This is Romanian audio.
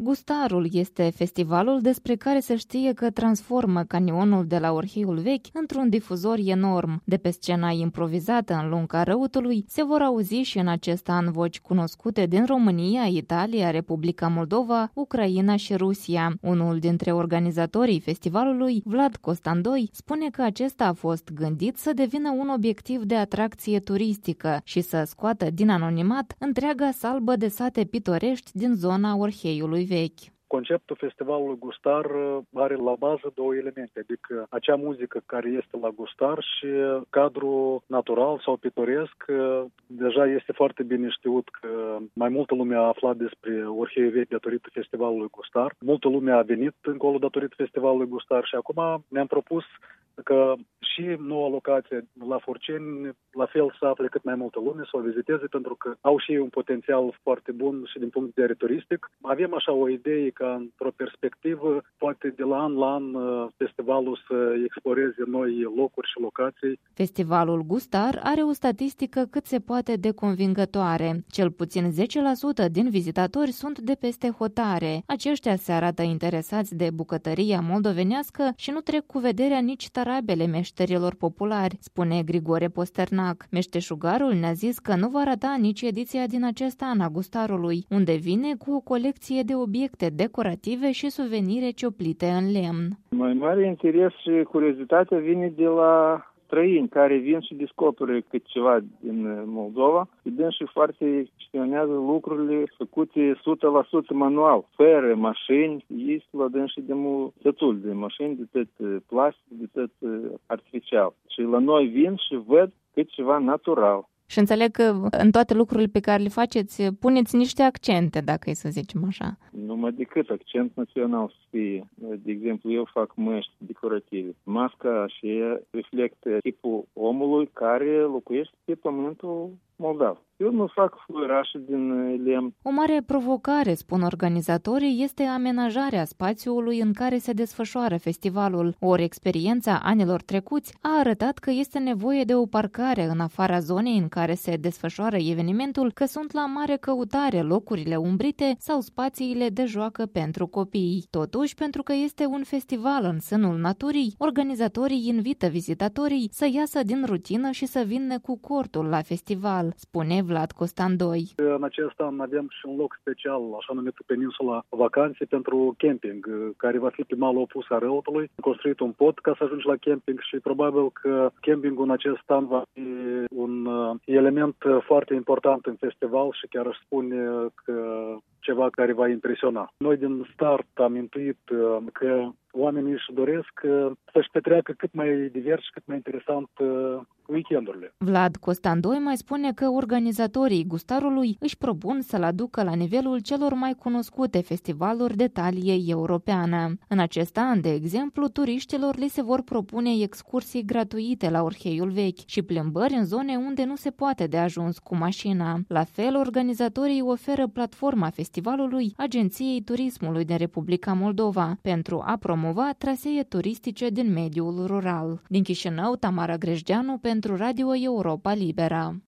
Gustarul este festivalul despre care se știe că transformă canionul de la Orheiul Vechi într-un difuzor enorm. De pe scena improvizată în Lunca Răutului se vor auzi și în acest an voci cunoscute din România, Italia, Republica Moldova, Ucraina și Rusia. Unul dintre organizatorii festivalului, Vlad Costandoi, spune că acesta a fost gândit să devină un obiectiv de atracție turistică și să scoată din anonimat întreaga salbă de sate pitorești din zona Orheiului Vechi. Conceptul festivalului Gustar are la bază două elemente, adică acea muzică care este la Gustar și cadrul natural sau pitoresc. Deja este foarte bine știut că mai multă lume a aflat despre Orheiul Vechi datorită festivalului Gustar. Multă lume a venit încolo datorită festivalului Gustar și acum ne-am propus că și noua locație la Furceni, la fel să afle cât mai multă lume, să o viziteze, pentru că au și un potențial foarte bun și din punct de vedere turistic. Avem așa o idee ca într-o perspectivă, poate de la an festivalul să exploreze noi locuri și locații. Festivalul Gustar are o statistică cât se poate de convingătoare. Cel puțin 10% din vizitatori sunt de peste hotare. Aceștia se arată interesați de bucătăria moldovenească și nu trec cu vederea nici tarabele meșterilor populari, spune Grigore Posternac. Meșteșugarul ne-a zis că nu va rata nici ediția din acest an a Gustarului, unde vine cu o colecție de obiecte decorative și suvenire cioplite în lemn. Mai mare interes și curiozitate vine de la străini care vin și descoperă câte ceva din Moldova și dânsii foarte gestionează lucrurile făcute 100% manual, fără mașini, ei la dânsii de sătul de mașini, de tot plastic, de tot artificial. Și la noi vin și văd câte ceva natural. Și înțeleg că în toate lucrurile pe care le faceți, puneți niște accente, dacă e să zicem așa. Numai decât accent național să fie. De exemplu, eu fac măști decorative. Masca și ea reflectă tipul omului care locuiește pe pământul moldav. Eu nu fac fluierașe din lemn. O mare provocare, spun organizatorii, este amenajarea spațiului în care se desfășoară festivalul. Ori experiența anilor trecuți a arătat că este nevoie de o parcare în afara zonei în care se desfășoară evenimentul, că sunt la mare căutare locurile umbrite sau spațiile de joacă pentru copii. Totuși, pentru că este un festival în sânul naturii, organizatorii invită vizitatorii să iasă din rutină și să vină cu cortul la festival, spune Vlad Costandoi. În acest an avem și un loc special, așa numită Peninsula Vacanțe, pentru camping, care va fi pe malul opus a Răutului. Am construit un pod ca să ajungi la camping și probabil că campingul în acest an va fi un element foarte important în festival și chiar aș spune că ceva care va impresiona. Noi din start am intuit că oamenii își doresc să-și petreacă cât mai divers și cât mai interesant weekendurile. Vlad Costandoi mai spune că organizatorii Gustarului își propun să-l aducă la nivelul celor mai cunoscute festivaluri de talie europeană. În acest an, de exemplu, turiștilor li se vor propune excursii gratuite la Orheiul Vechi și plimbări în zone unde nu se poate de ajuns cu mașina. La fel, organizatorii oferă platforma festivalului Agenției Turismului din Republica Moldova pentru a promova trasee turistice din mediul rural. Din Chișinău, Tamara Grejdeanu pentru Radio Europa Liberă.